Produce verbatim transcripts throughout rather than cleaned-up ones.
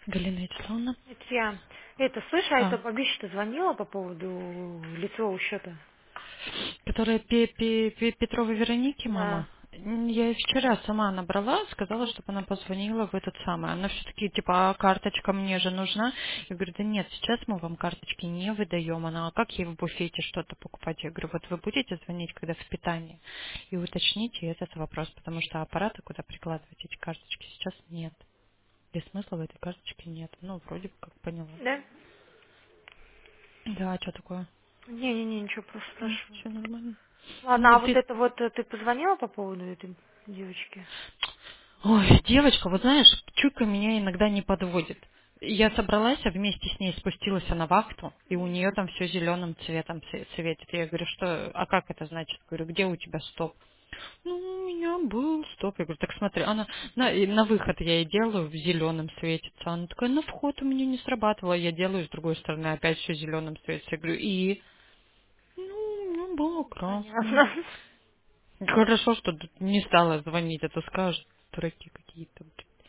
Галина Вячеславовна. Это я. Это, слышь, а это А, Бабища-то звонила по поводу лицевого счета? которая Пе- Пе- Пе- Петрова Вероники, Да. мама. М, Я ей вчера сама набрала, сказала, чтобы она позвонила в этот самый. Она все-таки, типа, а карточка мне же нужна. Я говорю, да нет, сейчас мы вам карточки не выдаем. Она, а как ей в буфете что-то покупать? Я говорю, вот вы будете звонить, когда в питании, и уточните этот вопрос, потому что аппарата, куда прикладывать эти карточки, сейчас нет. И смысла в этой карточке нет. Ну, вроде бы как поняла. Да? Да, а что такое? Не-не-не, ничего, просто спрашиваю. Все нормально. Ладно, Ну, а вот ты это вот э, ты позвонила по поводу этой девочки? Ой, девочка, вот знаешь, чуйка меня иногда не подводит. Я собралась, а вместе с ней спустилась на вахту, и у нее там все зеленым цветом цве- светит. Я говорю, что, а как это значит? Говорю, где у тебя стоп? Ну, у меня был стоп. Я говорю, так смотри, она на, и на выход я ей делаю, в зеленом светится. Она такая, на вход у меня не срабатывало. Я делаю, с другой стороны, опять все зеленым светится. Я говорю, и? Ну, у меня было красным. Понятно. Хорошо, что тут не стала звонить, а то скажут, дураки какие-то.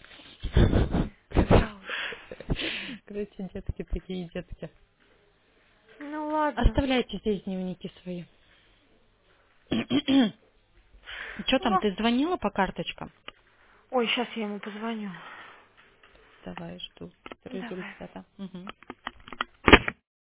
Да уж. Короче, детки такие детки. Ну ладно. Оставляйте здесь дневники свои. Что там, Ну. ты звонила по карточкам? Ой, сейчас я ему позвоню. Давай, жду Давай. результата. Мгм.